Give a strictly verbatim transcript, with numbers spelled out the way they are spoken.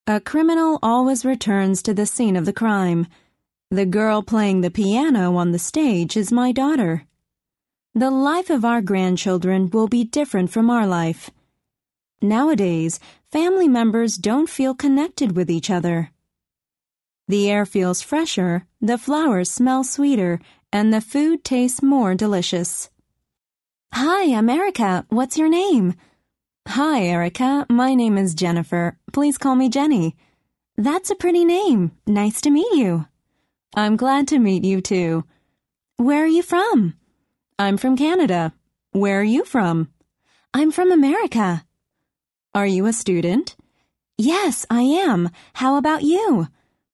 A criminal always returns to the scene of the crime. The girl playing the piano on the stage is my daughter. The life of our grandchildren will be different from our life. Nowadays, family members don't feel connected with each other. The air feels fresher, the flowers smell sweeter, and the food tastes more delicious. Hi, I'm Erica. What's your name? Hi, Erica. My name is Jennifer. Please call me Jenny. That's a pretty name. Nice to meet you. I'm glad to meet you too. Where are you from? I'm from Canada. Where are you from? I'm from America. Are you a student? Yes, I am. How about you?